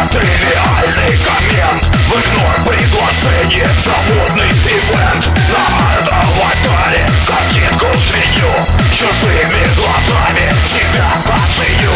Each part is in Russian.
Нетривиальный коммент в игнор приглашение на модный ивент. На аватаре картинку свинью, чужими глазами себя оценю.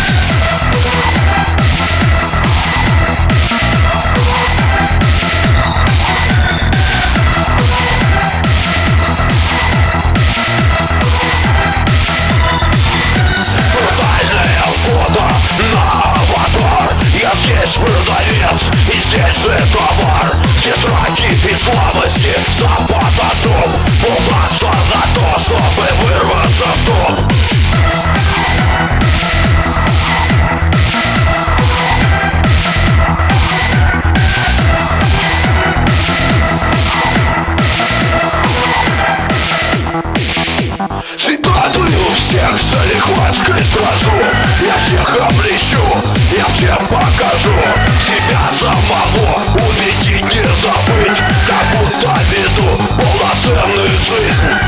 Здесь продавец, и здесь же товар. Тетради бесславности за потажом, ползаться за то, чтобы вырваться в топ. Цитатую всех залихватской стражу. Я всех облещу, я всем покажу. Себя самого увидеть, не забыть, как будто веду полноценную жизнь.